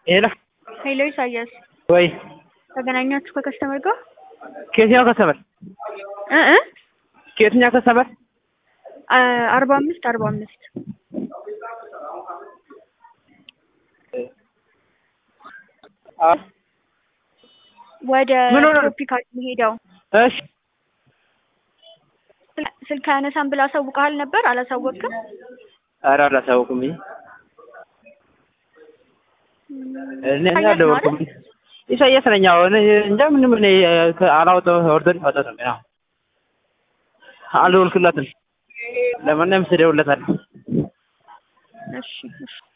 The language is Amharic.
ሄሎ ሄሎ ኢሳያስ ወይ ተገናኛችሁ ከከስተመር ጋር? ከየትኛው ከስተመር? ከየትኛው ከስተመር? 45 ወደ ትሮፒካል ሄደው እሺ ስልክ አያነሳም ብላ አሳውቀሃል ነበር? አላሳወቅም? ኧረ አላሳወቅም። እኔ አልደወልኩም። ኢሳያስ ነኝ። አሁን እንጃ ምንም እኔ አላወጣሁም። ኦርደር አወጣሁም ነው አልደወልኩለትም። ለማንኛውም ስደውልለታለሁ። እሺ እሺ